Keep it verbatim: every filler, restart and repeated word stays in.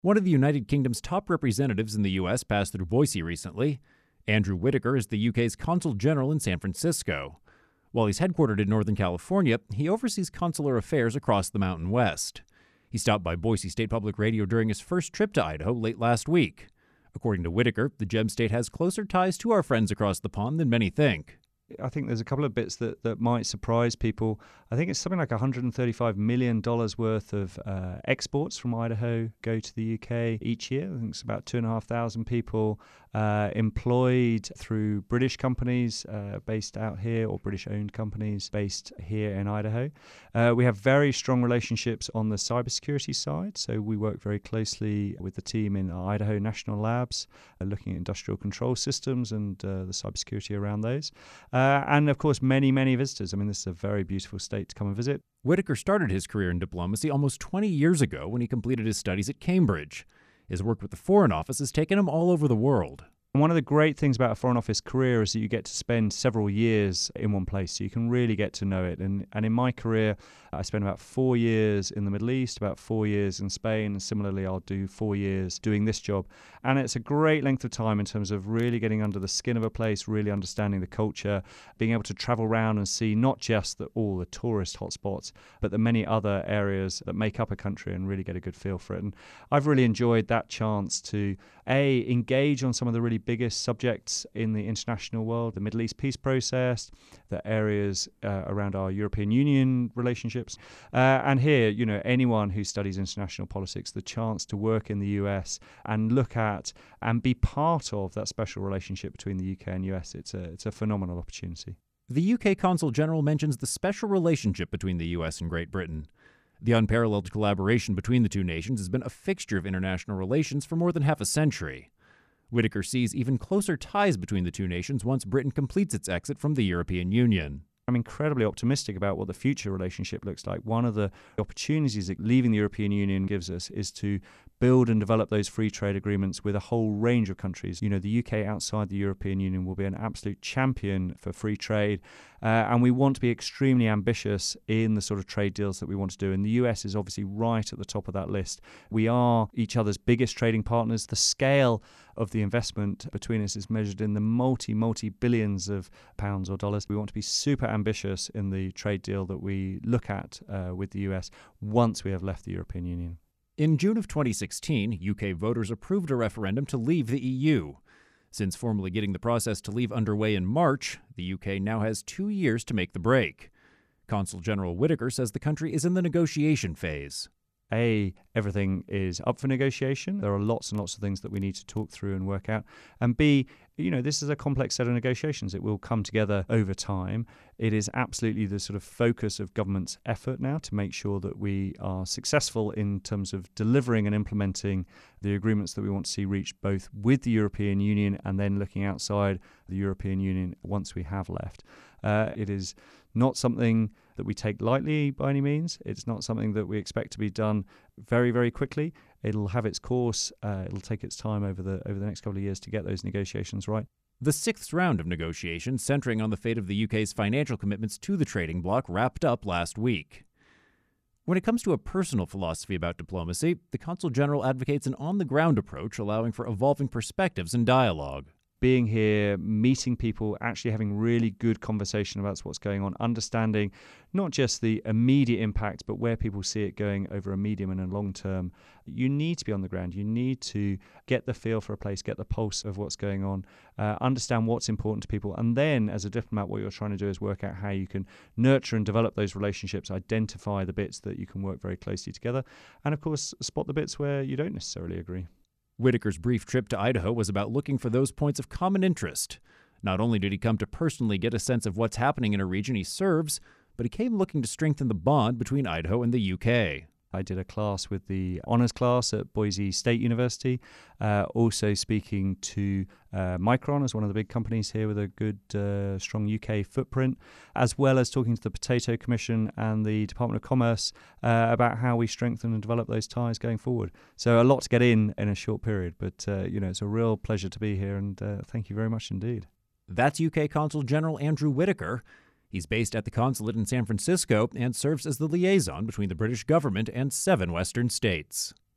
One of the United Kingdom's top representatives in the U S passed through Boise recently. Andrew Whitaker is the U K's Consul General in San Francisco. While he's headquartered in Northern California, he oversees consular affairs across the Mountain West. He stopped by Boise State Public Radio during his first trip to Idaho late last week. According to Whitaker, the Gem State has closer ties to our friends across the pond than many think. I think there's a couple of bits that, that might surprise people. I think it's something like one hundred thirty-five million dollars worth of uh, exports from Idaho go to the U K each year. I think it's about two and a half thousand people uh, employed through British companies uh, based out here, or British-owned companies based here in Idaho. Uh, we have very strong relationships on the cybersecurity side, so we work very closely with the team in our Idaho National Labs, uh, looking at industrial control systems and uh, the cybersecurity around those. Uh, Uh, and, of course, many, many visitors. I mean, this is a very beautiful state to come and visit. Whitaker started his career in diplomacy almost twenty years ago when he completed his studies at Cambridge. His work with the Foreign Office has taken him all over the world. One of the great things about a Foreign Office career is that you get to spend several years in one place, so you can really get to know it. And and in my career, I spent about four years in the Middle East, about four years in Spain, and similarly I'll do four years doing this job. And it's a great length of time in terms of really getting under the skin of a place, really understanding the culture, being able to travel around and see not just the, all the tourist hotspots, but the many other areas that make up a country and really get a good feel for it. And I've really enjoyed that chance to, A, engage on some of the really biggest subjects in the international world, the Middle East peace process, the areas uh, around our European Union relationships. Uh, and here, you know, anyone who studies international politics, the chance to work in the U S and look at and be part of that special relationship between the U K and U S, it's a, it's a phenomenal opportunity. The U K Consul General mentions the special relationship between the U S and Great Britain. The unparalleled collaboration between the two nations has been a fixture of international relations for more than half a century. Whitaker sees even closer ties between the two nations once Britain completes its exit from the European Union. I'm incredibly optimistic about what the future relationship looks like. One of the opportunities that leaving the European Union gives us is to build and develop those free trade agreements with a whole range of countries. You know, the U K outside the European Union will be an absolute champion for free trade, uh, and we want to be extremely ambitious in the sort of trade deals that we want to do. And the U S is obviously right at the top of that list. We are each other's biggest trading partners. The scale of the investment between us is measured in the multi, multi-billions of pounds or dollars. We want to be super ambitious in the trade deal that we look at uh, with the U S once we have left the European Union. In June of twenty sixteen, U K voters approved a referendum to leave the E U. Since formally getting the process to leave underway in March, the U K now has two years to make the break. Consul General Whitaker says the country is in the negotiation phase. A, everything is up for negotiation. There are lots and lots of things that we need to talk through and work out. And B, you know, this is a complex set of negotiations. It will come together over time. It is absolutely the sort of focus of government's effort now to make sure that we are successful in terms of delivering and implementing the agreements that we want to see reached both with the European Union and then looking outside the European Union once we have left. Uh, it is not something that we take lightly by any means. It's not something that we expect to be done very, very quickly. It'll have its course. Uh, it'll take its time over the over the next couple of years to get those negotiations right. The sixth round of negotiations, centering on the fate of the U K's financial commitments to the trading bloc, wrapped up last week. When it comes to a personal philosophy about diplomacy, the Consul General advocates an on-the-ground approach, allowing for evolving perspectives and dialogue. Being here, meeting people, actually having really good conversation about what's going on, understanding not just the immediate impact, but where people see it going over a medium and a long term. You need to be on the ground. You need to get the feel for a place, get the pulse of what's going on, uh, understand what's important to people. And then, as a diplomat, what you're trying to do is work out how you can nurture and develop those relationships, identify the bits that you can work very closely together, and, of course, spot the bits where you don't necessarily agree. Whitaker's brief trip to Idaho was about looking for those points of common interest. Not only did he come to personally get a sense of what's happening in a region he serves, but he came looking to strengthen the bond between Idaho and the U K. I did a class with the honours class at Boise State University, uh, also speaking to uh, Micron as one of the big companies here with a good, uh, strong U K footprint, as well as talking to the Potato Commission and the Department of Commerce uh, about how we strengthen and develop those ties going forward. So a lot to get in in a short period, but uh, you know, it's a real pleasure to be here, and uh, thank you very much indeed. That's U K Consul General Andrew Whitaker. He's based at the consulate in San Francisco and serves as the liaison between the British government and seven Western states.